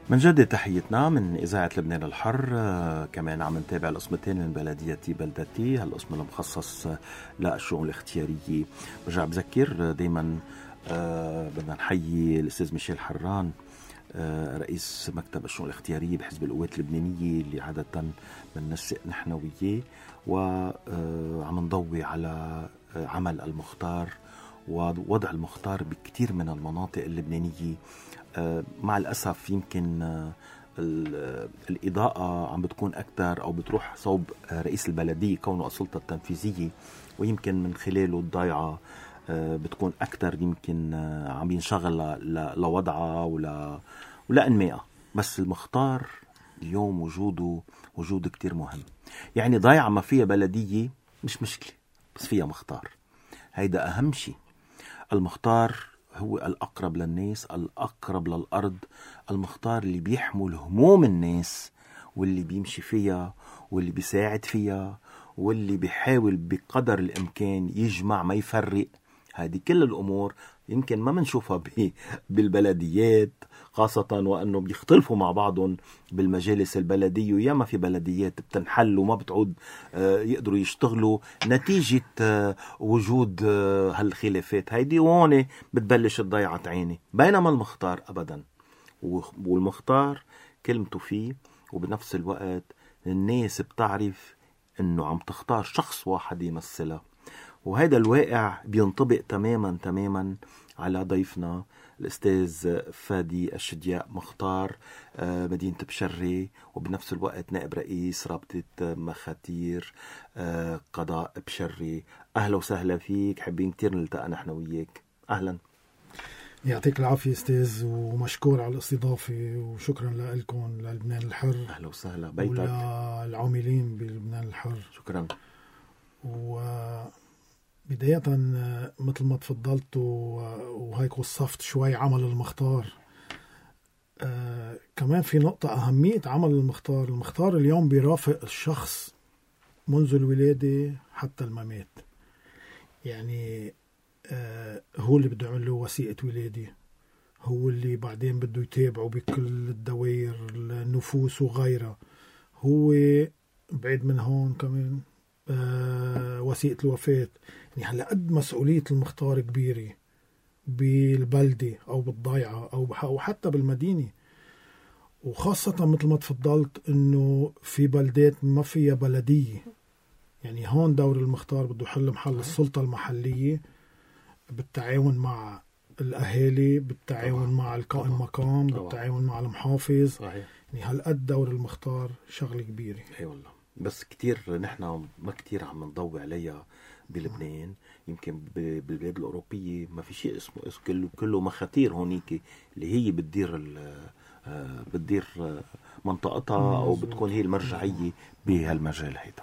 من جد تحيتنا من إذاعة لبنان الحر. كمان عم نتابع القسمتين من بلديتي بلدتي، هالقسم المخصص للشؤون الاختيارية. برجع بذكر دايما بدنا نحيي الأستاذ ميشيل حران، رئيس مكتب الشؤون الاختيارية بحزب القوات اللبنانية، اللي عادة بننسق نحن وياه، وعم نضوي على عمل المختار ووضع المختار بكتير من المناطق اللبنانية. مع الأسف يمكن الإضاءة عم بتكون أكتر أو بتروح صوب رئيس البلدية كونه السلطة التنفيذية، ويمكن من خلاله الضيعة بتكون أكتر يمكن عم ينشغل لوضعها ولا أنمائها. بس المختار اليوم وجود كتير مهم. يعني ضيعة ما فيها بلدية مش مشكلة، بس فيها مختار، هيدا أهم شيء. المختار هو الأقرب للناس، الأقرب للأرض، المختار اللي بيحمل هموم الناس، واللي بيمشي فيها، واللي بيساعد فيها، واللي بيحاول بقدر الإمكان يجمع ما يفرق. هذه كل الأمور يمكن ما منشوفها بالبلديات، خاصة وأنه بيختلفوا مع بعضهم بالمجالس البلدية، وياما في بلديات بتنحل وما بتعود يقدروا يشتغلوا نتيجة وجود هالخلافات هيدي، وهون بتبلش الضيعة عيني. بينما المختار أبدا، والمختار كلمته فيه، وبنفس الوقت الناس بتعرف أنه عم تختار شخص واحد يمثلها. وهذا الواقع بينطبق تماما على ضيفنا الأستاذ فادي الشدياء، مختار مدينة بشري، وبنفس الوقت نائب رئيس رابطة مخاتير قضاء بشري. أهلا وسهلا فيك، حابين كتير نلتقى نحن وياك. أهلا. يعطيك العافية أستاذ، ومشكور على الاستضافة، وشكرا لكم للبنان الحر. أهلا وسهلا بيتك. وللعاملين بلبنان الحر شكرا. بداية مثل ما تفضلت وهيك وصفت شوي عمل المختار، كمان في نقطة أهمية عمل المختار. المختار اليوم بيرافق الشخص منذ الولادة حتى الممات. يعني هو اللي بده يعمل له وثيقة ولادة، هو اللي بعدين بده يتابعه بكل الدوائر النفوس وغيرها، هو بعيد من هون كمان وثيقة الوفاة. يعني هلا قد مسؤولية المختار كبيرة بالبلدة أو بالضيعة أو حتى بالمدينة، وخاصة مثل ما تفضلت إنه في بلدات ما فيها بلدية. يعني هون دور المختار بده يحل محل السلطة المحلية بالتعاون مع الأهالي، بالتعاون مع القائم مقام، بالتعاون مع المحافظ. صحيح. يعني هالقد دور المختار شغلة كبيرة. أي والله، بس كتير نحن ما كتير عم نضوي عليها بلبنان. يمكن بالبلاد الأوروبية ما في شيء اسمه كله مخاتير هونيك، اللي هي بتدير منطقتها أو بتكون هي المرجعية بهالمجال هيدا.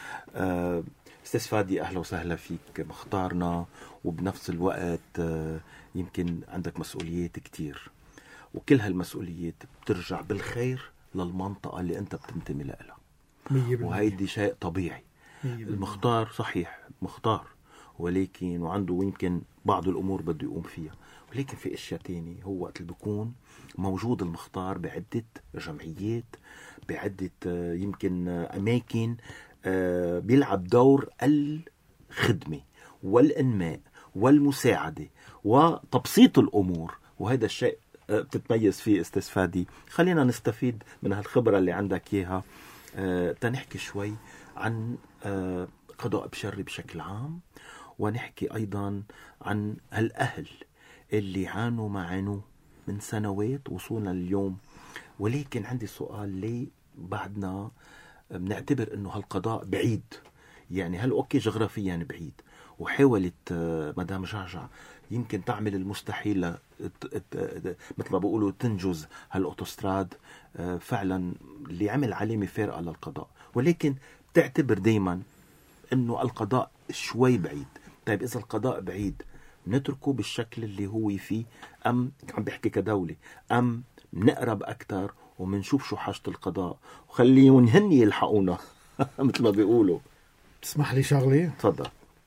أستاذ فادي، أهلا وسهلا فيك، مختارنا، وبنفس الوقت يمكن عندك مسؤوليات كتير، وكل هالمسؤوليات بترجع بالخير للمنطقة اللي أنت بتنتمي لها، وهيدي شيء طبيعي. المختار صحيح مختار، ولكن وعنده يمكن بعض الأمور بده يقوم فيها، ولكن في أشياء تانية. هو وقت اللي بيكون موجود المختار بعدة جمعيات، بعدة يمكن أماكن، بيلعب دور الخدمة والإنماء والمساعدة وتبسيط الأمور، وهذا الشيء بتتميز فيه أستاذ فادي. خلينا نستفيد من هالخبرة اللي عندك إياها، تنحكي شوي عن قضاء بشري بشكل عام، ونحكي أيضا عن هالأهل اللي عانوا ما عانوا من سنوات وصولنا اليوم. ولكن عندي سؤال، ليه بعدنا بنعتبر أنه هالقضاء بعيد؟ يعني هل أوكي جغرافيا بعيد، وحاولت مدام جعجع يمكن تعمل المستحيل مثل ما بيقولوا تنجز هالأوتوستراد، فعلا اللي عمل علامة فارقة للقضاء، ولكن بتعتبر دايما أنه القضاء شوي بعيد. طيب إذا القضاء بعيد نتركه بالشكل اللي هو فيه، أم عم بحكي كدولة، أم نقرب أكتر ومنشوف شو حاجة القضاء وخليهم هن يلحقونا مثل ما بيقولوا؟ تسمح لي شغلة؟ تفضل.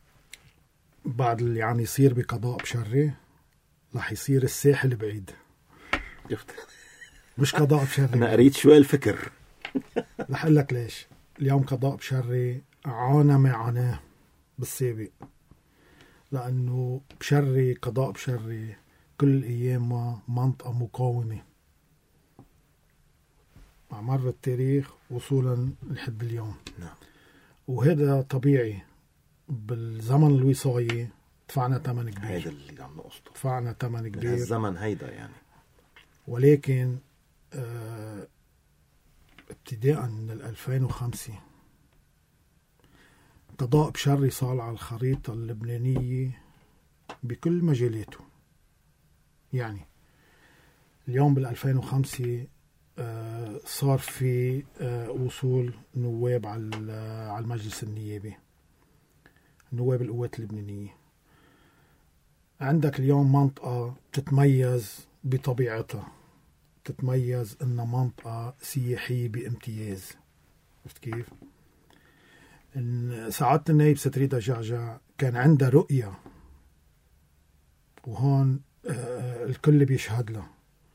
بعد اللي عم يصير بقضاء بشري رح يصير الساحل بعيد. مش قضاء بشري. أنا قريت شوي الفكر. رح أقول لك ليش. اليوم قضاء بشري عانى معاناة بالسابق، لأنه بشري قضاء بشري كل أيام منطقة مقاومة مع مر التاريخ وصولا لحد اليوم. نعم. وهذا طبيعي. بالزمن الوصاية دفعنا ثمن كبير. هيدا اللي عم نقصده. دفعنا ثمن كبير. الزمن هيدا يعني. ولكن ابتداء من 2005 قضاء بشري صار على الخريطة اللبنانية بكل مجالاته. يعني اليوم بال2005 صار في وصول نواب على المجلس النيابي، نواب القوات اللبنانية. عندك اليوم منطقة تتميز بطبيعتها، تتميز انها منطقة سياحية بامتياز. عرفت كيف؟ إن سعادة النائب ستريدا جعجع كان عنده رؤية، وهون الكل بيشهد له.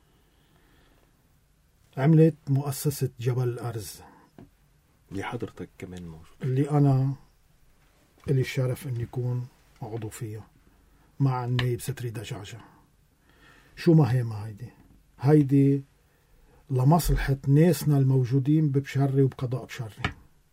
عملت مؤسسة جبل الأرز اللي حضرتك كمان موجود، اللي أنا إلي الشرف أن يكون عضو فيها مع النائب ستريدا جعجع. شو مهمة هيدي لمصلحة ناسنا الموجودين ببشري وبقضاء بشري،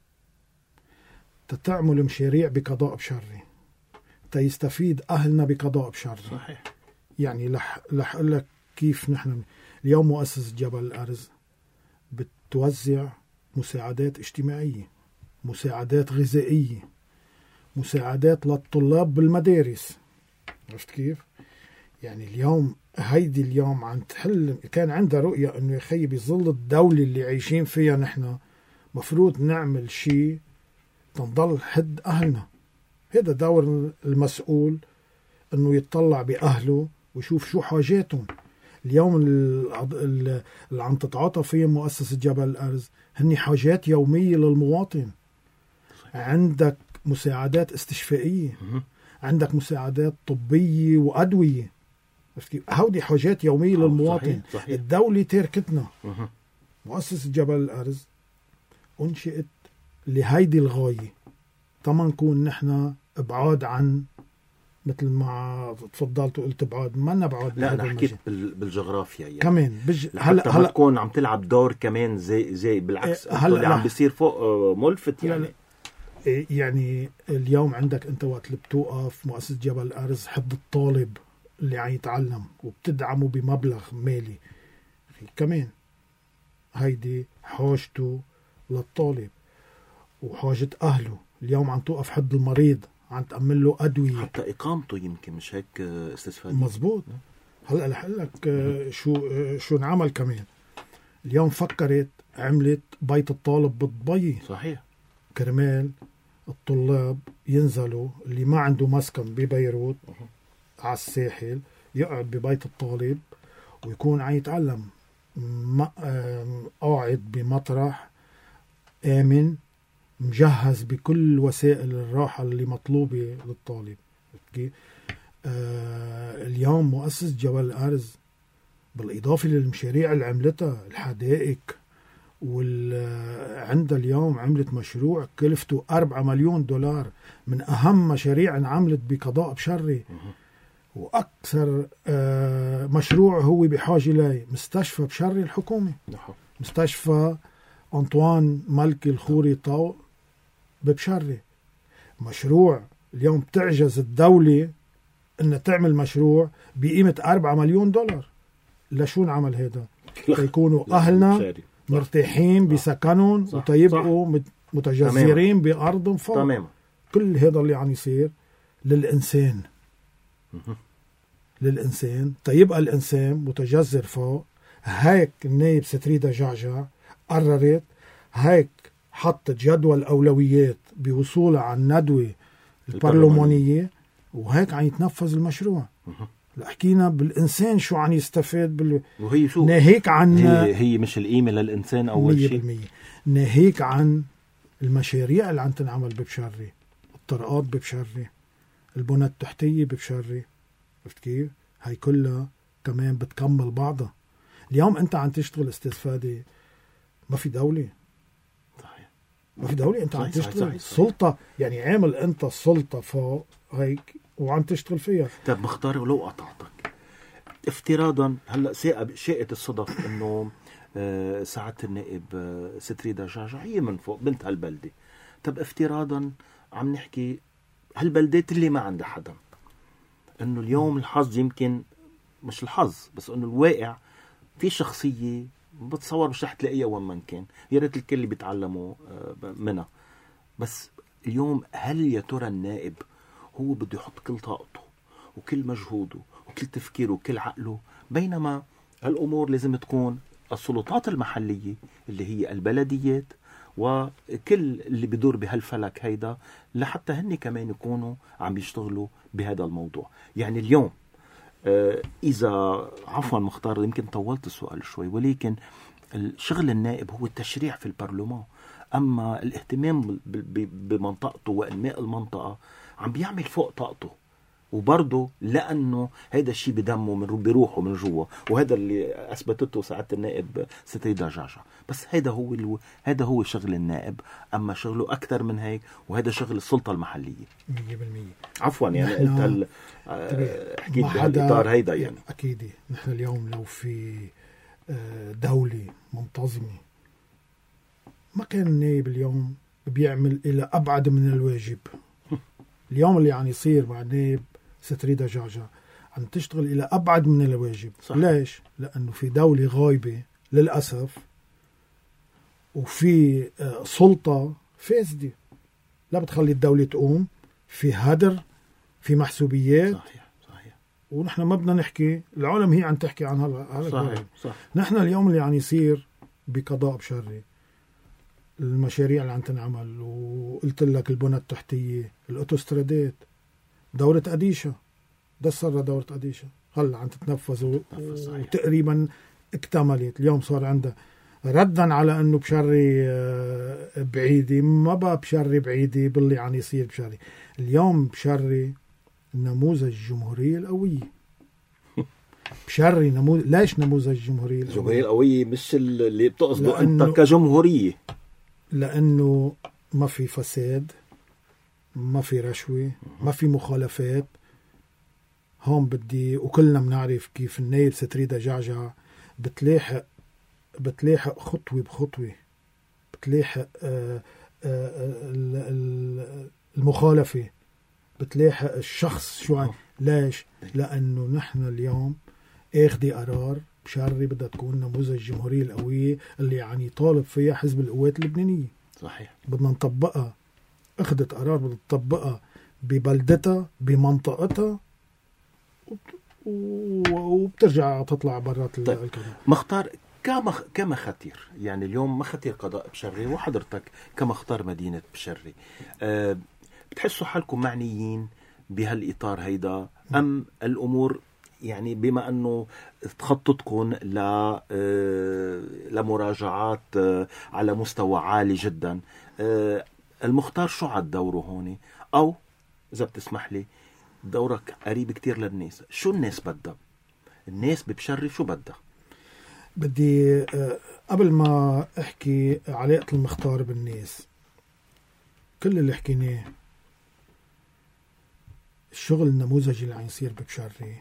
تتعمل مشاريع بقضاء بشري تيستفيد أهلنا بقضاء بشري. صحيح. يعني لح أقول لك كيف نحن اليوم مؤسسة جبل الأرز بتوزع مساعدات اجتماعية، مساعدات غذائية، مساعدات للطلاب بالمدارس. عرفت كيف؟ يعني اليوم هيدي اليوم عم تحل. كان عندها رؤية انه يخي بظل الدولة اللي عايشين فيها نحن مفروض نعمل شيء تنضل حد أهلنا. هذا دور المسؤول انه يتطلع بأهله ويشوف شو حاجاتهم. اليوم اللي عم تتعاطى فيه مؤسسة جبل الأرز هني حاجات يومية للمواطن. عندك مساعدات استشفائية، عندك مساعدات طبية وأدوية. هودي حاجات يومية للمواطن. صحيح. الدولة تركتنا. مؤسسة جبل الأرز أنشئت لهيدي الغاية، طبعا نكون نحن ابعاد عن مثل ما تفضلت وقلت بعاد، ما نبعد. لا أنا حكيت بالجغرافيا يعني. كمان هلا تكون عم تلعب دور كمان زي بالعكس اللي عم بيصير فوق ملفت يعني. يعني اليوم عندك انت وقت اللي بتوقف مؤسسة جبل الأرز حد الطالب اللي عم يتعلم وبتدعمه بمبلغ مالي، كمان هيدي حاجته للطالب وحاجة أهله. اليوم عم توقف حد المريض، عم تأمن له أدوية، حتى إقامته يمكن، مش هيك استفادة؟ مزبوط. هلأ رح أقول لك شو نعمل كمان. اليوم فكرت عملت بيت الطالب بالضبي. صحيح. كرمال الطلاب ينزلوا اللي ما عنده مسكن ببيروت على الساحل يقعد ببيت الطالب ويكون عم يتعلم قاعد بمطرح آمن مجهز بكل وسائل الراحة اللي مطلوبة للطالب. اليوم مؤسسة جبل الأرز بالإضافة للمشاريع اللي عملتها، الحدائق، عندها اليوم عملت مشروع كلفته 4 مليون دولار، من أهم مشاريع انعملت بقضاء بشري. وأكثر مشروع هو بحاجة إليه مستشفى بشري الحكومي، مستشفى أنطوان ملكي الخوري طاو ببشري. مشروع اليوم بتعجز الدولة إن تعمل مشروع بقيمة 4 مليون دولار. لشو نعمل هذا؟ يكونوا أهلنا مرتاحين بسكنهم وتيبقوا متجذرين بأرض فوق. تمام. كل هذا اللي عم يصير للإنسان، للإنسان تيبقى الإنسان متجذر فوق. هيك النائب ستريدا جعجع قررت، هيك حطت جدول أولويات بوصولها على الندوة البرلمانية، وهيك عم يتنفذ المشروع. حكينا بالإنسان شو عم يستفاد وهي شو ناهيك عن هي مش القيمة للإنسان أول شيء، ناهيك عن المشاريع اللي عم تنعمل ببشري، الطرقات ببشري، البنى التحتية ببشري. عرفت كيف؟ هاي كلها كمان بتكمل بعضها. اليوم أنت عم تشتغل أستاذ فادي، ما في دولة، صحيح. ما في دولة، أنت عم تشتغل صحيح. سلطة، يعني عامل أنت السلطة فوق هيك وعم تشتغل فيها. طب مختار، ولو قطعتك افتراضا هلا شاءت الصدف انه سعادة النائب ستريدا جعجع هي من فوق بنت هالبلدة. طب افتراضا عم نحكي هالبلدات اللي ما عندها حدا، انه اليوم الحظ يمكن مش الحظ بس انه الواقع في شخصية بتصور مش رح تلاقيها وين ما كان، يا ريت الكل اللي بيتعلموا منها. بس اليوم هل يا ترى النائب هو بده يحط كل طاقته وكل مجهوده وكل تفكيره وكل عقله، بينما هالأمور لازم تكون السلطات المحلية اللي هي البلديات وكل اللي بدور بهالفلك هيدا لحتى هن كمان يكونوا عم يشتغلوا بهذا الموضوع. يعني اليوم إذا عفوا مختار يمكن طولت السؤال شوي، ولكن شغل النائب هو التشريع في البرلمان، أما الاهتمام بمنطقته وإنماء المنطقة عم بيعمل فوق طاقته، وبرضه لأنه هيدا الشيء بدمه بروحه من جوا، وهذا اللي أثبتته سعادة النائب ستريدا جعجع. بس هيدا هو شغل النائب، أما شغله أكثر من هيك، وهذا شغل السلطة المحلية 100%. عفوا يعني قلت حكيت بهالإطار هيدا. يعني أكيد نحن اليوم لو في دولة منتظمة ما كان النائب اليوم بيعمل إلى أبعد من الواجب. اليوم اللي يعني يصير مع نائب ستريدا جعجع عم تشتغل إلى أبعد من الواجب. صح. ليش؟ لأنه في دولة غايبة للأسف، وفي سلطة فاسدة لا بتخلي الدولة تقوم، في هدر، في محسوبيات. صحيح. ونحن ما بدنا نحكي، العالم هي عم تحكي عن هذا. صح. نحن اليوم اللي يعني يصير بقضاء بشري، المشاريع اللي عم تنعمل، وقلت لك البنى التحتية، الأوتوسترادات، دورة أديشة دسرة، دورة أديشة هلا عم تتنفذ وتقريبا اكتملت. اليوم صار عندها ردا على أنه بشري بعيدة، ما بقى بشري بعيدة باللي عم يصير بشري. اليوم بشري نموذج الجمهورية القوية. بشري ليش نموذج الجمهورية القوية؟ الجمهورية القوية مش اللي بتقصده أنت كجمهورية، لأنه ما في فساد، ما في رشوة، ما في مخالفات. هون بدي، وكلنا بنعرف كيف النائب ستريدا جعجع بتلاحق خطوة بخطوة، بتلاحق المخالفة، بتلاحق الشخص شو ليش؟ لأنه نحن اليوم اخدي قرار بشري بدها تكون نموذج الجمهورية القوية اللي يعني طالب فيها حزب القوات اللبنانية. صحيح. بدنا نطبقها، اخدت قرار بدها تطبقها ببلدتها بمنطقتها، وبترجع تطلع برات الكلام. مختار كمخاتير، يعني اليوم مخاتير قضاء بشري وحضرتك كمختار مدينة بشري، بتحسوا حالكم معنيين بهالإطار هيدا أم الأمور يعني بما أنه تخططكم لمراجعات على مستوى عالي جدا، المختار شو عاد دوره هون؟ أو إذا بتسمح لي دورك قريب كتير للناس، شو الناس بدها؟ الناس ببشري شو بدها؟ بدي قبل ما أحكي علاقة المختار بالناس، كل اللي حكيناه الشغل النموذجي اللي عم يصير ببشري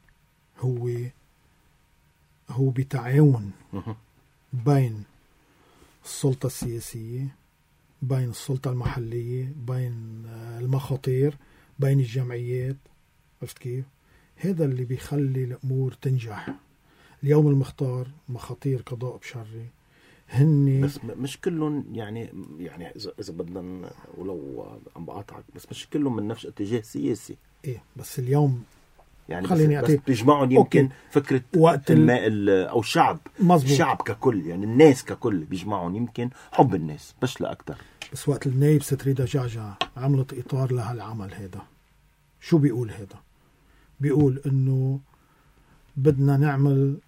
هو بتعاون بين السلطة السياسية، بين السلطة المحلية، بين المخاطير، بين الجمعيات. عرفت كيف؟ هذا اللي بيخلي الأمور تنجح. اليوم المختار مخاطير قضاء بشري هن بس مش كلهم يعني إذا بدنا ولو عم بقاطعك، بس مش كلهم من نفس اتجاه سياسي. إيه بس اليوم يعني بس بيجمعهم يمكن أوكي. فكرة الماء أو الشعب مزبوط. الشعب ككل، يعني الناس ككل بيجمعهم يمكن حب الناس بس لا أكتر. بس وقت النائب ستريدا جعجع عملت إطار لهالعمل هذا، شو بيقول هذا؟ بيقول إنه بدنا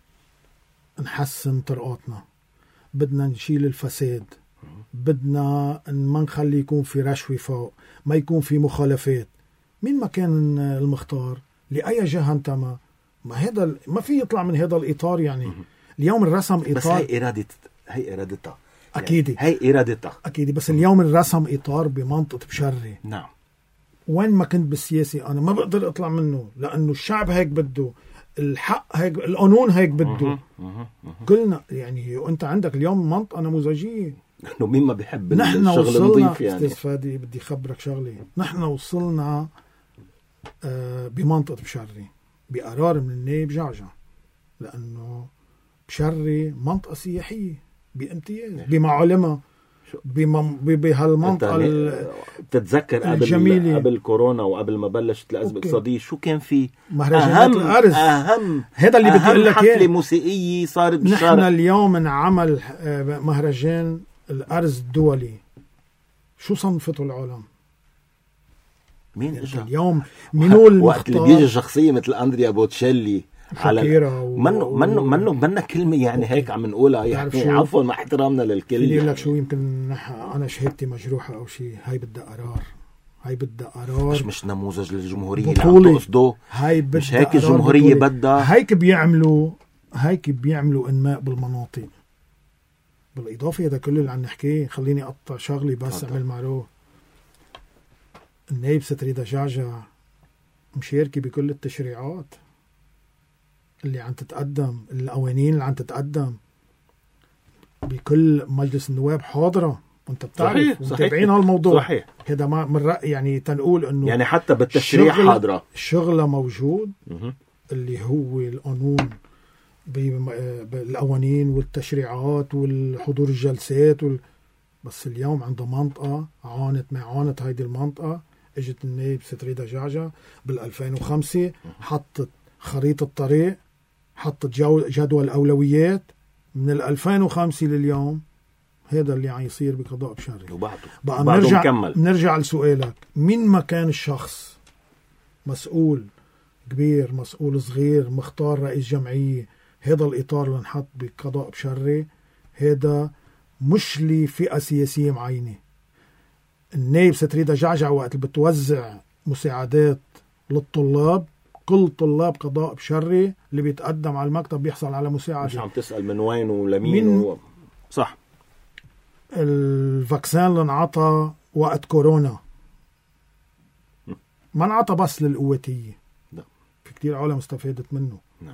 نحسن طرقاتنا، بدنا نشيل الفساد، بدنا ما نخلي يكون في رشوة فوق، ما يكون في مخالفات. مين ما كان المختار لأي جهة انتمى، ما في يطلع من هذا الإطار. يعني اليوم الرسم إطار. بس هي إرادتها أكيد يعني هي إرادتها أكيد. بس اليوم الرسم إطار بمنطقة بشري. نعم. وين ما كنت بالسياسي أنا ما بقدر أطلع منه، لأنه الشعب هيك بده، الحق هيك، القانون هيك بده. كلنا يعني. وأنت عندك اليوم منطقة نموذجية. إنه مين ما بيحب نحن الشغل نظيف يعني. أستاذ فادي بدي خبرك شغلة. نحن وصلنا بمنطقة بشري بقرار من النائب جعجع، لأنه بشري منطقة سياحية بامتياز بمعالمها بهالمنطقة بتتذكر قبل كورونا وقبل ما بلشت الأزمة الاقتصادية شو كان في مهرجانات الأرز. هذا اللي بدي أقول لك حفلة موسيقية صارت بالشارع. نحن اليوم نعمل مهرجان الأرز الدولي، شو صنفته العالم؟ مين اجى اليوم؟ منو المختار؟ وقت اللي بيجي شخصية مثل أندريا بوتشيلي على منه كلمة يعني هيك عم نقولها يعني عفوا مع احترامنا للكل. يقول لك شو يمكن أنا شهادتي مجروحة أو شيء. هاي بدها قرار. هاي بدها قرار. مش نموذج للجمهورية اللي عم تقصده. مش هيك الجمهورية بدها. هيك بيعملوا إنماء بالمناطق. بالإضافة إذا كل اللي عم نحكيه خليني أقطع شغلي بس أعمل معروف. النائب ستريدا جعجع مشاركة بكل التشريعات اللي عم تتقدم، القوانين اللي عم تتقدم بكل مجلس النواب حاضرة. وانت بتعرف متابعين هالموضوع. صحيح. هذا ما من رأي يعني تنقول انه يعني حتى بالتشريع حاضرة الشغلة موجود اللي هو القانون بالقوانين والتشريعات والحضور الجلسات بس اليوم عنده منطقة عانت هيدي المنطقة. اجت النائب ستريدا جعجع بال2005 حطت خريطة طريق، حطت جدول أولويات من 2005 لليوم. هذا اللي عم يصير بقضاء بشري. وبعده نرجع لسؤالك، مين ما كان الشخص مسؤول كبير مسؤول صغير مختار رئيس جمعية، هذا الإطار اللي نحط بقضاء بشري هذا مش لفئة سياسية معينة. النائب ستريدا جعجع وقت اللي بتوزع مساعدات للطلاب، كل طلاب قضاء بشري اللي بيتقدم على المكتب بيحصل على مساعدة. مش عم تسأل من وين ولمين صح. الفاكسين اللي انعطى وقت كورونا ما انعطى بس للقواتية. في كتير عالم استفادت منه.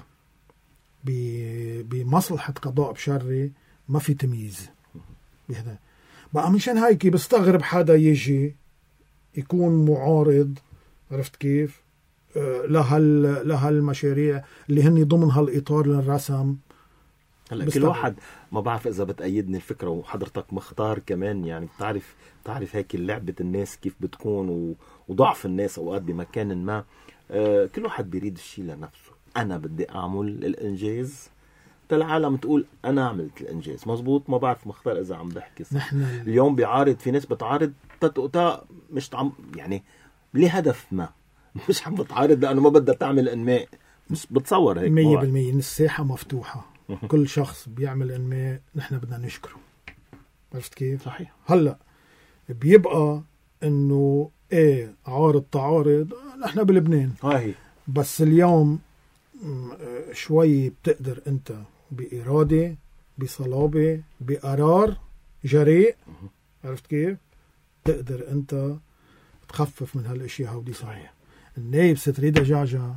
بمصلحة قضاء بشري ما في تمييز بهذا. بقى منشان هيك بستغرب حدا يجي يكون معارض، عرفت كيف، لهالمشاريع اللي هن ضمن هالإطار للرسم. هلا كل واحد ما بعرف إذا بتأيدني الفكرة وحضرتك مختار كمان يعني بتعرف هيك لعبة الناس كيف بتكون وضعف الناس أوقات بمكان ما. كل واحد بيريد الشيء لنفسه. أنا بدي أعمل الإنجاز العالم تقول أنا عملت الإنجاز مزبوط. ما بعرف مختار إذا عم بحكي صح. اليوم بيعارض، في ناس بتعارض مش يعني لهدف ما، مش عم بتعارض لأنه ما بدها تعمل إنماء. مش بتصور هيك 100% الساحة مفتوحة. كل شخص بيعمل إنماء نحن بدنا نشكره. عرفت كيف؟ صحيح. هلأ بيبقى إنه عارض تعارض نحن بلبنان. بس اليوم شوي بتقدر أنت بإرادة بصلابة بقرار جريء، عرفت كيف، تقدر أنت تخفف من هالاشياء هودي. صحيح. النائب ستريدا جعجع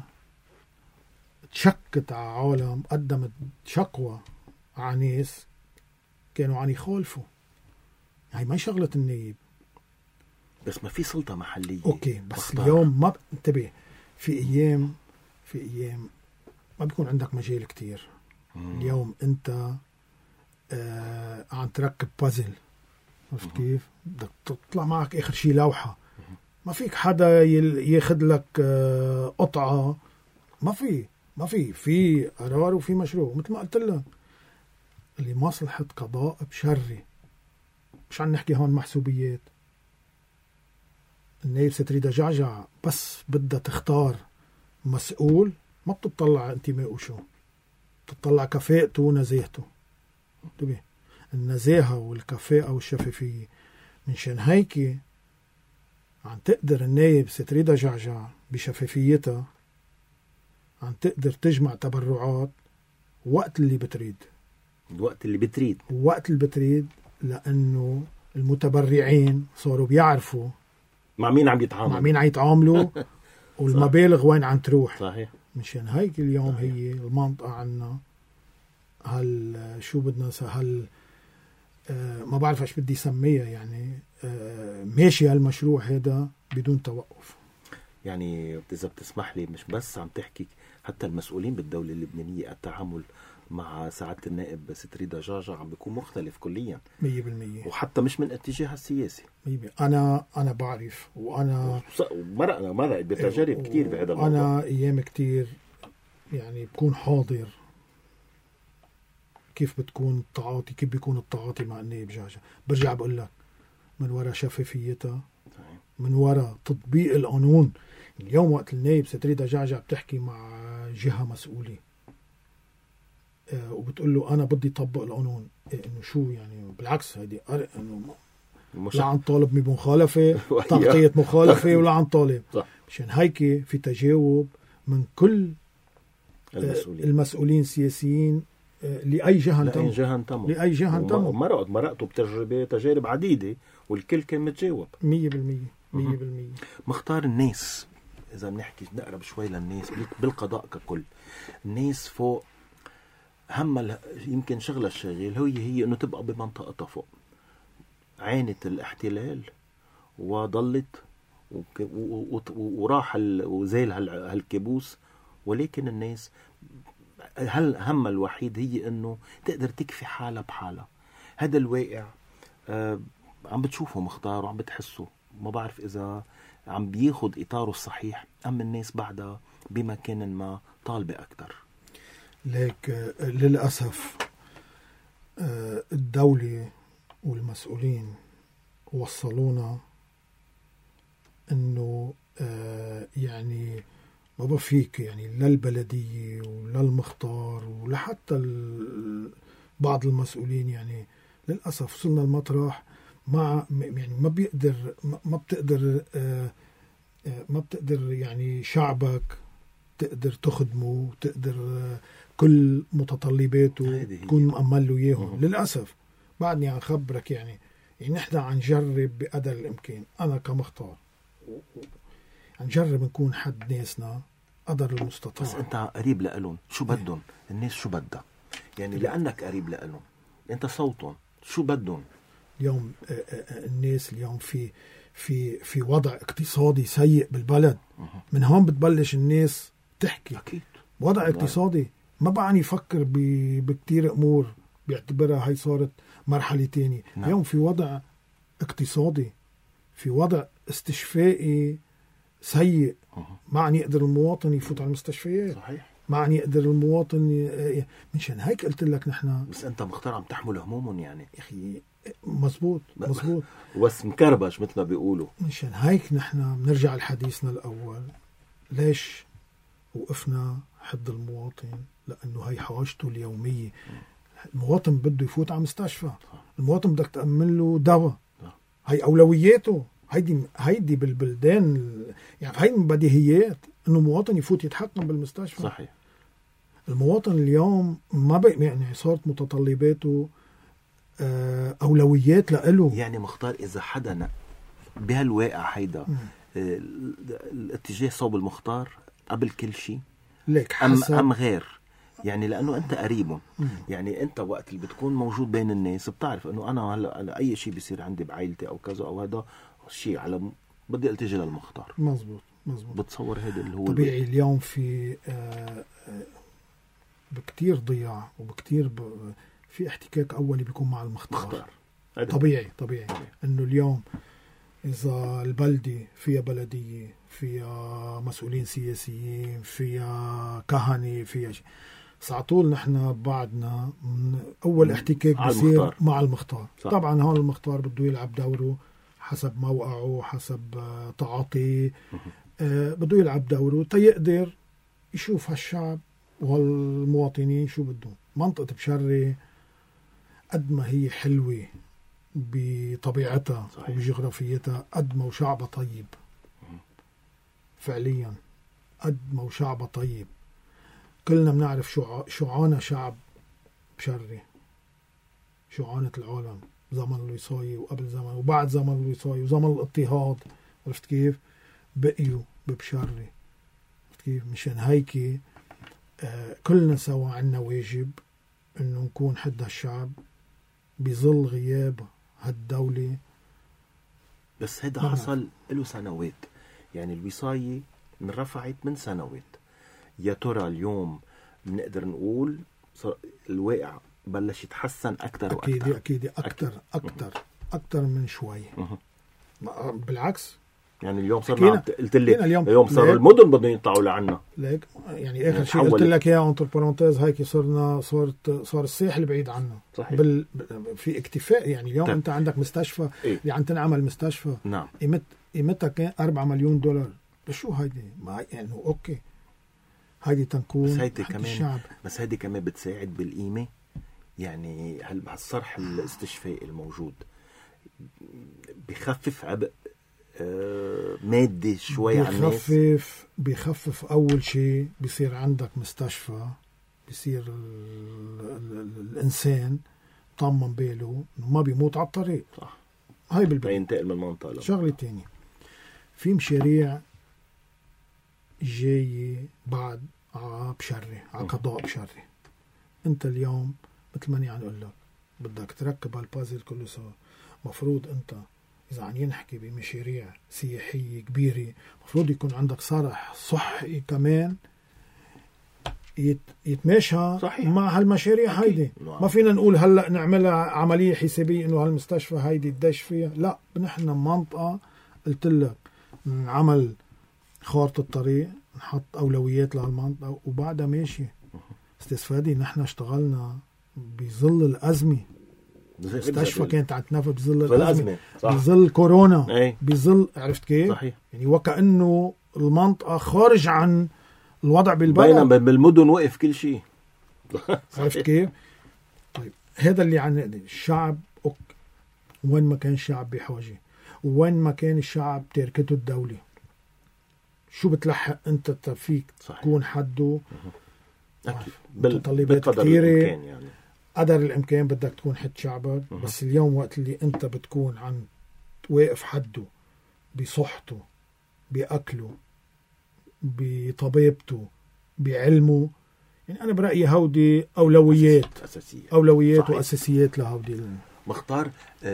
تشكت على عالم، قدمت شكوى على ناس كانوا عم يخالفوا. هاي ما شغلة النائب. بس ما في سلطة محلية. اوكي بس بختار. اليوم ما انتبه، في ايام ما بيكون عندك مجال كتير. اليوم انت عم تركب بازل، عرفت كيف، بدك تطلع معك اخر شيء لوحة. ما فيك حدا ياخد لك قطعة. ما في قرار وفي مشروع. مثل ما قلت لك اللي مصلحة قضاء بشري، مش عم نحكي هون محسوبيات. النائب ستريدا جعجع بس بدها تختار مسؤول، ما بتطلع انتماء وشو، بتطلع كفاءته ونزاهته. انتبه، النزاهة والكفاءة والشفافية. منشان هيك عم تقدر النائب ستريدا جعجع بشفافيتها عم تقدر تجمع تبرعات وقت اللي بتريد. الوقت اللي بتريد، ووقت اللي بتريد، لأنه المتبرعين صاروا بيعرفوا مع مين عم يتعاملوا، مع مين عم يتعاملوا والمبالغ وين عم تروح. صحيح. مشان هيك اليوم صحيح. هي المنطقة عنا شو بدنا ما بعرف ايش بدي سميها، يعني ماشي هالمشروع هذا بدون توقف. يعني إذا بتسمح لي، مش بس عم تحكي، حتى المسؤولين بالدولة اللبنانية التعامل مع سعادة النائب ست ريدا جعجع عم بيكون مختلف كليا 100%، وحتى مش من اتجاه السياسي. 100%. أنا بعرف، وأنا مرق بتجارب كتير بهذا الموضوع. أنا أيام كتير يعني بكون حاضر كيف بتكون التعاطي، كيف بيكون التعاطي مع النائب جعجع. برجع بقول لك من وراء شفافيتها، من وراء تطبيق القانون. اليوم وقت النائب ست ريدا جعجع بتحكي مع جهة مسؤولة وبتقول له أنا بدي طبق القانون، إنه شو يعني؟ بالعكس، هيدي إنه لا عن طالب بمخالفة تغطية مخالفة ولا عن طالب. مشان هيك في تجاوب من كل المسؤولين السياسيين لأي جهة انتموا. لأي جهة انتموا. مرقتوا تجارب عديدة والكل كان متجاوب 100%. مختار، الناس إذا بنحكي نقرب شوي للناس بالقضاء ككل، الناس فوق هم يمكن شغلة الشاغل هي إنه تبقى بمنطقتها فوق. عانت الاحتلال وضلت وراح وزال هالكابوس، ولكن الناس هم الوحيد هي إنه تقدر تكفي حالها بحالها. هذا الواقع عم بتشوفه مختار وعم بتحسه، ما بعرف إذا عم بياخد إطاره الصحيح أم الناس بعدها بمكان ما طالبة أكتر. ليك للأسف الدولة والمسؤولين وصلونا إنه يعني ما بفيك يعني للبلدية وللمختار ولحتى بعض المسؤولين، يعني للأسف وصلنا المطرح يعني ما بتقدر يعني شعبك تقدر تخدمه، تقدر كل متطلباته تكون مأمل له إياهم. للأسف بعدني عن خبرك، يعني نحن عن نجرب بقدر الإمكان، أنا كمختار عن نجرب نكون حد ناسنا قدر المستطاع. بس أنت قريب لألون، شو بدهم الناس؟ شو بدها يعني؟ لأنك قريب لألون، أنت صوتهم، شو بدهم اليوم؟ الناس اليوم في وضع اقتصادي سيء بالبلد. من هون بتبلش الناس تحكي. أكيد. وضع اقتصادي ما بعني يفكر بكتير أمور، بيعتبرها هاي صارت مرحلة تانية. اليوم في وضع اقتصادي، في وضع استشفائي سيء. ما عن يقدر المواطن يفوت على المستشفيات. صحيح. ما عن يقدر المواطن منشان هيك قلت لك نحن. بس أنت مختار عم تحمل همومهم يعني. يا أخي مزبوط بس مكربش مثل ما بيقولوا. منشان هيك نحن بنرجع لحديثنا الأول، ليش وقفنا حد المواطن؟ لأنه هي حاجته اليومية. المواطن بده يفوت على مستشفى، المواطن بدك تأمن له دواء، هي أولوياته. هيدي بالبلدان يعني هي من بديهيات إنه المواطن يفوت يتحكم بالمستشفى. صحيح. المواطن اليوم ما يعني صارت متطلباته أولويات لإله. يعني مختار، إذا حدا بهالواقع هيدا الاتجاه صوب المختار قبل كل شيء أم غير، يعني لأنه أنت قريبهم. يعني أنت وقت اللي بتكون موجود بين الناس بتعرف أنه أنا هلا أي شيء بيصير عندي بعائلتي أو كذا أو هذا شيء على بدي التجي للمختار. مزبوط. بتصور هذا اللي هو طبيعي. اليوم في بكتير ضياع وبكتير في احتكاك أولي بيكون مع المختار. طبيعي أنه اليوم إذا البلدة فيها بلدية، فيها مسؤولين سياسيين، فيها كهنة، فيها شيء، ساعطول نحن بعدنا أول احتكاك بيصير مع المختار. طبعا هون المختار بده يلعب دوره حسب موقعه، حسب تعاطيه، بده يلعب دوره تيقدر يشوف هالشعب وهالمواطنين شو بدهم. منطقة بشري قد ما هي حلوة بطبيعتها وبجغرافيتها، قد ما وشعبها طيب فعليا، قد ما وشعبها طيب. كلنا بنعرف شو عانى شعب بشري شو عانت العالم زمن الوصاية وقبل زمن وبعد زمن الوصاية وزمن الاضطهاد. عرفت كيف؟ بقيوا ببشري. عرفت كيف؟ مشان هيك كلنا سوا عنا واجب انه نكون حد هالشعب بظل غياب هالدولة. بس هذا حصل له سنوات، يعني الوصاية انرفعت من سنوات. يا ترى اليوم بنقدر نقول الواقع بلش يتحسن أكتر وأكتر؟ أكيد أكتر من شوي. بالعكس، يعني اليوم صرنا قلت لي اليوم صار ليك المدن بدهم يطلعوا لعنا. ليك يعني آخر شيء قلت لك يا انتر بارونتيز هيك صار الساحل بعيد عنا. صحيح. في اكتفاء. يعني اليوم انت عندك مستشفى اللي عم تنعمل مستشفى. نعم. قيمتها كان $4 مليون. شو هيدي؟ ما يعني اوكي هيدي تنكون بس هيدي حق كمان الشعب. بس هيدي كمان بتساعد بالقيمة. يعني هالصرح الاستشفائي الموجود بخفف عبء مادي شوي على الناس. بيخفف أول شيء. بيصير عندك مستشفى، بيصير الإنسان طمن باله ما بيموت على الطريق. صح. هاي بالبداية ينتقل من المنطقة. شغلة تانية، في مشاريع جاية بعد بشري على قضاء بشري. انت اليوم مثل ماني عم اقول لك بدك تركب هالبازل كله سوا. مفروض انت اذا عم ينحكي بمشاريع سياحية كبيرة مفروض يكون عندك صرح صحي كمان يتماشى صحيح مع هالمشاريع هيدي. ما فينا نقول هلأ نعملها عملية حسابية انه هالمستشفى هيدي تدش فيها. لا، نحن منطقة قلت لك نعمل خارطة الطريق، نحط أولويات لهالمنطقة وبعدها ماشي. استاذ فادي نحن اشتغلنا بظل الأزمة. مستشفى كانت عتنفى بظل الأزمة، بظل كورونا، بظل عرفت كيف؟ صحيح. يعني وكأنه المنطقة خارج عن الوضع بالبلد. بالمدن وقف كل شيء. عرفت كيف؟ طيب هذا اللي عن الشعب. وين ما كان الشعب بحاجة، وين ما كان الشعب تركته الدولة، شو بتلحق انت فيك تكون حده متطلبات كثيرة يعني. قدر الامكان بدك تكون حد شعبك. بس اليوم وقت اللي انت بتكون عن واقف حده بصحته، باكله، بطبيبته، بعلمه، يعني انا برأيي هودي اولويات صحيح. واساسيات لهودي مختار.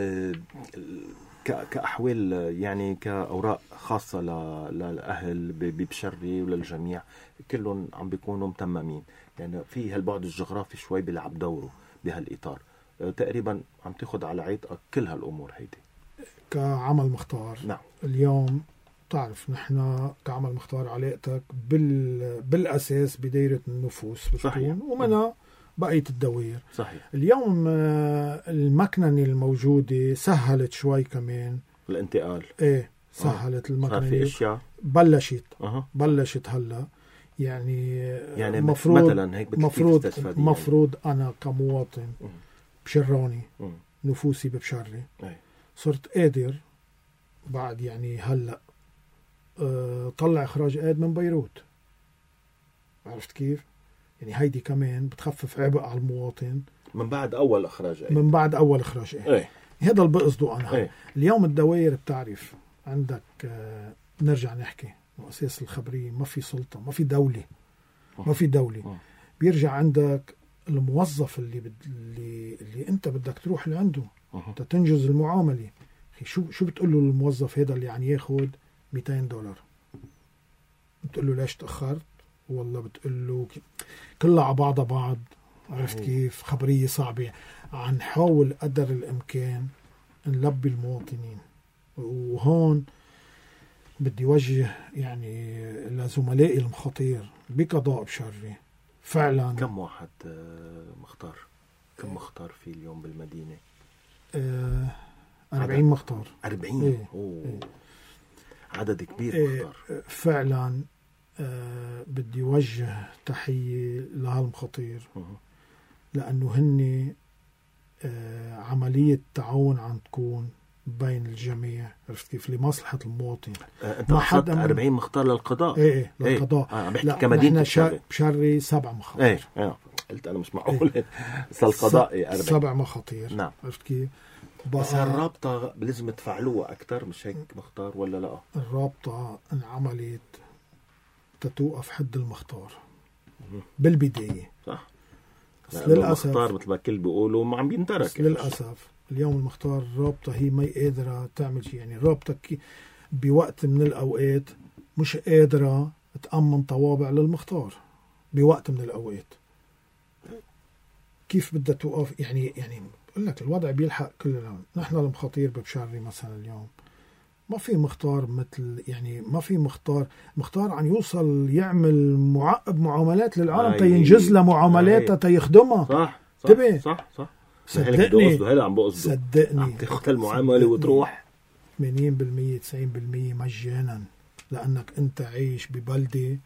كأحوال يعني كأوراق خاصة للأهل ببشري وللجميع كلهم عم بيكونوا متممين. يعني في هالبعد الجغرافي شوي بيلعب دوره بهالإطار. تقريبا عم تاخد على عاتقك كل هالأمور هيدي كعمل مختار. نعم. اليوم تعرف نحن كعمل مختار علاقتك بالأساس بدايرة النفوس بتكون، ومنها بقية الدوائر. صحيح. اليوم المكننة الموجودة سهلت شوي كمان الانتقال. سهلت المكننة. صار في اشياء بلشت هلا. يعني مفروض مثلا هيك مفروض انا كمواطن بشراني نفوسي ببشري صرت قادر بعد يعني هلا طلع اخراج قاد من بيروت. عرفت كيف؟ يعني هيدي كمان بتخفف عبء على المواطن من بعد اول اخراج قاد. هذا اللي بقصده انا. اليوم الدوائر بتعرف عندك نرجع نحكي اساس الخبريه، ما في سلطه، ما في دوله. بيرجع عندك الموظف اللي انت بدك تروح لعنده تنجز المعامله. شو بتقول له الموظف هذا اللي يعني ياخد $200؟ بتقول له ليش تاخرت؟ والله بتقول له كلها على بعض. عرفت كيف؟ خبريه صعبه. نحاول قدر الامكان نلبي المواطنين. وهون بدي وجه يعني لزملائي المخاطير بقضاء بشري فعلا. كم واحد مختار؟ كم مختار في اليوم بالمدينة؟ 40 مختار. 40 عدد كبير مختار فعلا. بدي وجه تحية لهالمخاطير لأنه هن عملية تعاون عم تكون بين الجميع. عرفت كيف؟ لمصلحة المواطن. انت قصدت 40 مختار للقضاء؟ للقضاء. بحكي كمدينة بشري 7 مخاطر. قلت انا مش معقول القضائي 4 7 مخاطير. نعم. عرفت كيف؟ بس الرابطة لازم تفعلوها أكتر، مش هيك مختار ولا لا؟ الرابطة انعملت تتوقف حد المختار بالبداية، صح. بس للأسف المختار مثل ما كل بيقولوا ما عم بينترك. للأسف اليوم المختار الرابطة هي ما قادرة تعمل شيء. يعني الرابطة بوقت من الأوقات مش قادرة تأمن طوابع للمختار بوقت من الأوقات. كيف بدها توقف؟ يعني بقول لك الوضع بيلحق كلنا. نحن المخاطير ببشري مثلا اليوم ما في مختار مثل، يعني ما في مختار عن يوصل يعمل معقب معاملات للعالم تينجز له معاملاتها تيخدمها. صح تبي صح صدقني، هلا عم بقصده صدقني عم تاخذ المعامله وتروح 80% 90% مجانا، لانك انت عايش ببلده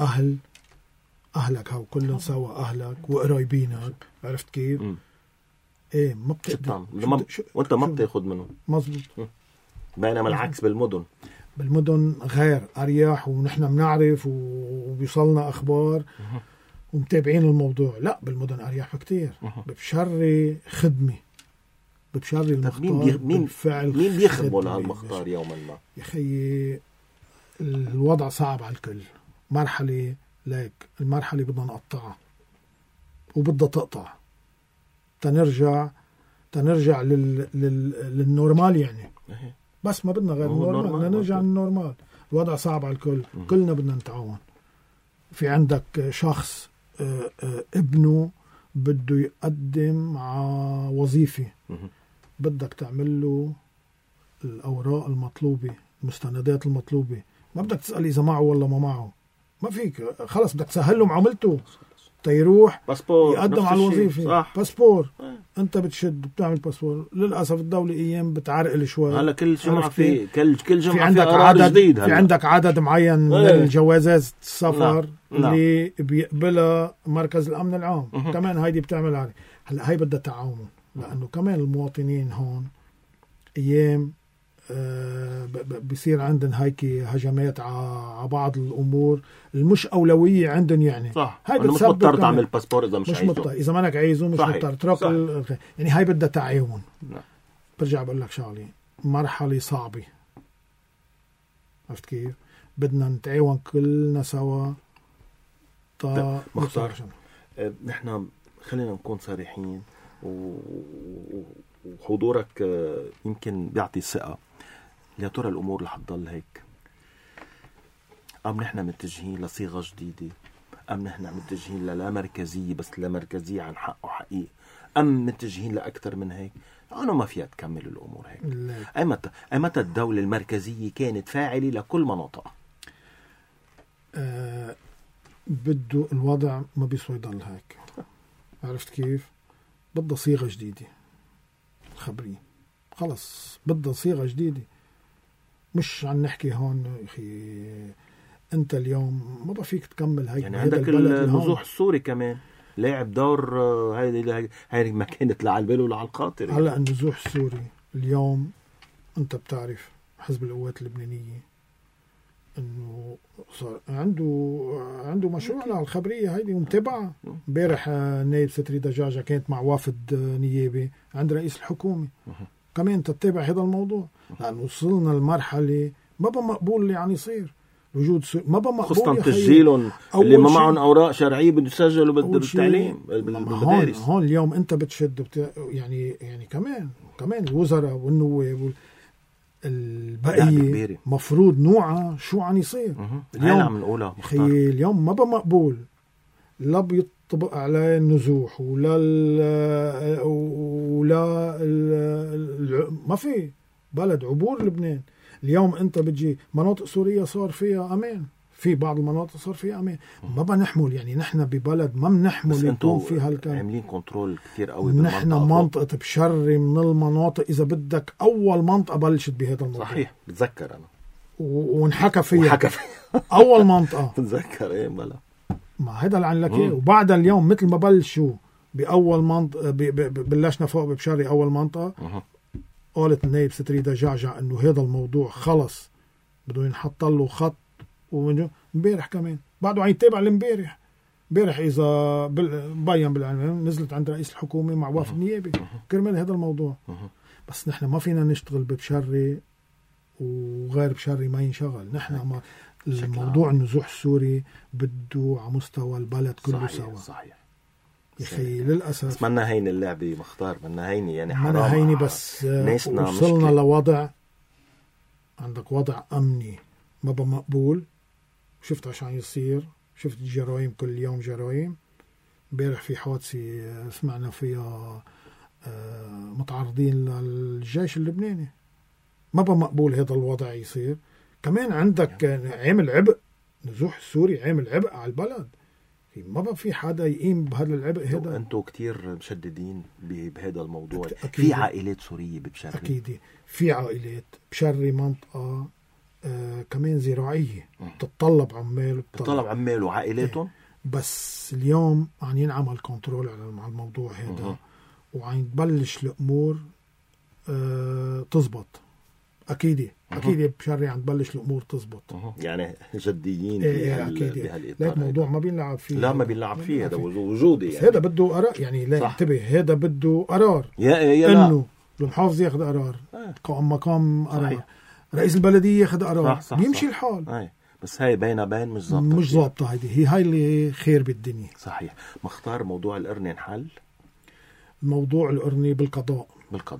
اهلك هاو كلهم سوا اهلك وقرايبينك. عرفت كيف؟ ايه ما بتقدر وانت ما بتاخذ منه. مزبوط. بينما العكس بالمدن غير اريح، ونحن بنعرف وبيوصلنا اخبار ومتابعين الموضوع. لا بالمدن اريح بكتير. ببشري خدمه، ببشري المختار بالفعل. مين بيخدموا لهالمختار يوما ما؟ يا خيي الوضع صعب على الكل. مرحله ليك المرحله بدنا نقطعها وبدها تقطع تنرجع للنورمال يعني. بس ما بدنا غير النورمال، بدنا نرجع للنورمال. الوضع صعب على الكل، كلنا بدنا نتعاون. في عندك شخص ابنه بده يقدم على وظيفة، بدك تعمل له الأوراق المطلوبة، المستندات المطلوبة. ما بدك تسأل إذا معه ولا ما معه، ما فيك. خلص بدك تسهل له معاملته تيروح يقدم على الوظيفة. باسبور انت بتشد بتعمل باسبور. للأسف الدولة ايام بتعرقل شوي. هلا كل جمعة في كل جمعة في عندك عدد جديد. في عندك عدد معين من الجوازات السفر اللي بيقبلها مركز الأمن العام. كمان هيدي بتعمل عليه. هلا هاي بدها تعاون، لأنه كمان المواطنين هون ايام بيصير عندن هيك هجمات على بعض الامور المش اولويه عندن. يعني صح، هاي مش مضطر تعمل باسبور اذا مش عايزه. اذا ما انك عايزه مش مضطر ترك يعني هاي بدها تعاون. برجع بقول لك شغله، مرحله صعبه. عرفت كيف؟ بدنا نتعاون كلنا سوا. مختار، نحن خلينا نكون صريحين، وحضورك يمكن بيعطي ثقة. يا ترى الأمور رح تضل هيك، أم نحن متجهين لصيغة جديدة، أم نحن متجهين لا مركزية بس لا مركزية عن حق وحقيقة، أم متجهين لأكثر من هيك؟ أنا ما فيها تكمل الأمور هيك. أي متى الدولة المركزية كانت فاعلة لكل مناطق؟ بده الوضع ما بيسوي يضل هيك. عرفت كيف؟ بدها صيغة جديدة الخبرية. خلص بدها صيغة جديدة. مش عن نحكي هون اخي انت اليوم ما بفيك تكمل هيك. يعني عندك النزوح السوري كمان لاعب دور. هاي ما كانت لا على البال ولا على الخاطر. هلا النزوح السوري اليوم انت بتعرف حزب القوات اللبنانية انه صار عنده مشروع على الخبرية هيدي ومتابعة. امبارح نائب ستري دجاجة كانت مع وافد نيابي عند رئيس الحكومة. كمان تتابع هذا الموضوع، لأنه وصلنا لمرحلة ما بمقبول اللي عم يصير. وجود ما بمقبول، خصوصا تسجيلهم اللي ما معهم أوراق شرعية بده يسجلوا بالتعليم بالمدارس. هون اليوم أنت بتشد يعني كمان الوزراء والنواب البقية مفروض نوعها شو عم يصير اليوم. اليوم ما بمقبول لا بيطبق على النزوح ولا ما في بلد عبور لبنان. اليوم انت بتجي مناطق سورية صار فيها امان، في بعض المناطق صار فيها امان. ما بنحمل يعني نحن ببلد ما بنحمل يكون في هالكلام. عاملين كنترول كثير قوي نحن منطقة بشري من المناطق اذا بدك اول منطقة بلشت بهذا الموضوع. صحيح بتذكر انا ونحكى فيها اول منطقة بتذكر ايه بلا ما هذا اللي عن لك ايه. وبعد اليوم مثل ما بلشوا باول منطقة بلشنا فوق ببشري اول منطقة. قالت النائب ستري دجاجة انه هذا الموضوع خلص بده ينحط له خط. ومبارح كمان بعده عم يتابع الامبارح امبارح إذا بين بالعنوان نزلت عند رئيس الحكومة مع وافد نيابي كرمال هذا الموضوع. بس نحن ما فينا نشتغل ببشري وغير بشري ما ينشغل. نحن الموضوع النزوح السوري بده على مستوى البلد كله سوا. صحيح يا أخي للأسف بس منا هيني اللعبة مختار، منا هيني يعني حرام. منا هيني بس وصلنا لوضع، عندك وضع أمني ما بمقبول. شفت عشان يصير، شفت جرائم كل يوم جرائم. امبارح في حادثة سمعنا فيها متعرضين للجيش اللبناني. ما بمقبول هذا الوضع يصير. كمان عندك عامل عبء، نزوح السوري عامل عبء على البلد. ما بقى في حدا يقيم بهذا العبء هذا. انتوا كتير مشددين بهذا الموضوع. في عائلات سورية ببشري. أكيد في عائلات بشري منطقة كمان زراعية تتطلب عمال وعائلاتهم. بس اليوم عم ينعمل كنترول على الموضوع هذا وعم تبلش الأمور تزبط. أكيد بشري عم تبلش الأمور تزبط. يعني جديين بهالإطار. لا الموضوع ما بينلعب فيه. لا ما بينلعب فيه. هذا وجودي يعني. هذا بده قرار يعني. لا انتبه، هذا بده قرار. إنه المحافظ ياخذ قرار. مقام قرار. رئيس البلدية ياخذ قرار. بيمشي الحال. بس هاي بين مش ضابطة. هاي اللي خير بالدنيا. صحيح. مختار موضوع القرني انحل. الموضوع القرني بالقضاء.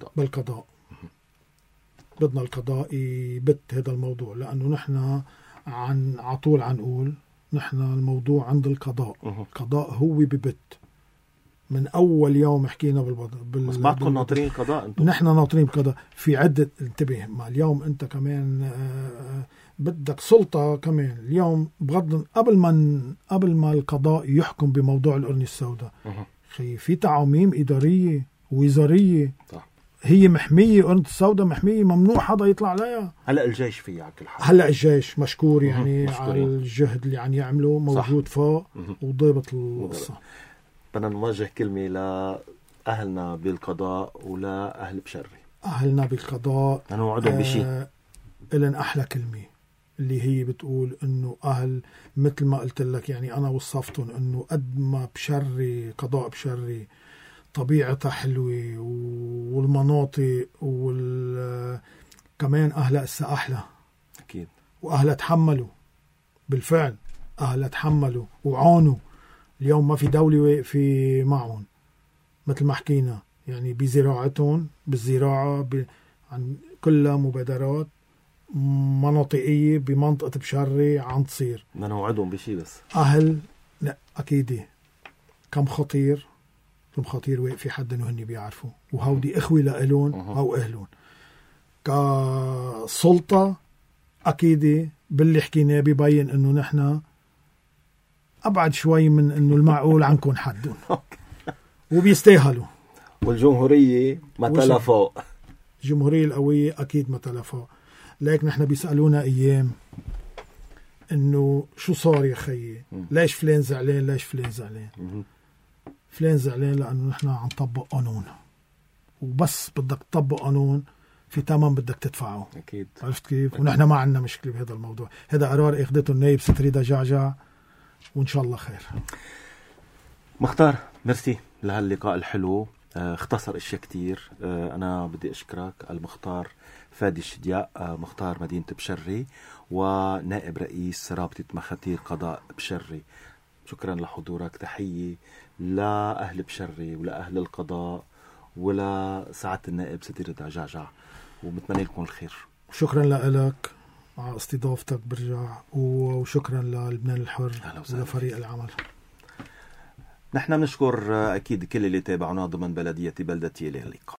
بدنا القضاء يبت هذا الموضوع، لأنه نحن عطول نقول نحن الموضوع عند القضاء. القضاء هو ببت من أول يوم حكينا بس بعدكم ناطرين القضاء. نحن ناطرين القضاء في عدة. انتبه، ما اليوم أنت كمان بدك سلطة كمان اليوم بغض قبل ما القضاء يحكم بموضوع القرن السوداء. في تعاميم إدارية ووزارية. هي محمية، قرن السوداء محمية، ممنوع حدا يطلع عليها. هلا الجيش فيه على كل حال. هلا الجيش مشكور يعني على الجهد اللي عم يعمله موجود فوق وضابط القصة. بدنا نوجه كلمة لأهلنا بالقضاء ولا أهل بشري. أهلنا بالقضاء أنا وعدهم بشيء إلن أحلى كلمة اللي هي بتقول إنه أهل مثل ما قلت لك. يعني أنا وصفتهم إنه قد ما بشري قضاء بشري طبيعتها حلوة والمناطق كمان أهلها إسا أحلى. أكيد. وأهلها تحملوا بالفعل. أهلها تحملوا وعانوا. اليوم ما في دولة واقفة معهم مثل ما حكينا. يعني بزراعتهم بالزراعة عن كلها مبادرات مناطقية بمنطقة بشري عم تصير. بدنا نوعدهم بشيء بس. أهل لا أكيد كم خطير واقف حد إنه هني بيعرفوا. وهودي إخوة لإلون أو أهلون كسلطة. أكيد باللي حكينا بيبين إنه نحن أبعد شوي من إنه المعقول عنكم حدون. وبيستاهلوا. والجمهورية مثلا فوق. الجمهورية القوية أكيد مثلا فوق. لكن نحن بيسألونا أيام إنه شو صار يا خيي، ليش فلان زعلان. فلان زعلان لأنه نحن عم نطبق قانون. وبس بدك تطبق قانون في تمام بدك تدفعه. أكيد. عرفت كيف؟ ونحن ما عندنا مشكلة بهذا الموضوع. هذا قرار اخذته النائب ست ريدا جعجع وإن شاء الله خير. مختار ميرسي لهاللقاء الحلو. اختصر اشياء كتير. انا بدي اشكرك المختار فادي الشدياء، مختار مدينة بشري ونائب رئيس رابطة مخاتير قضاء بشري. شكرا لحضورك. تحية لأهل بشري ولأهل القضاء ولا سعادة النائب ست ريدا جعجع، ومتمنى لكم الخير. شكرا لك على استضافتك برجع، وشكرا للبنان الحر ولفريق العمل. نحن بنشكر أكيد كل اللي تابعونا ضمن بلدية بلدة يلي. اللقاء.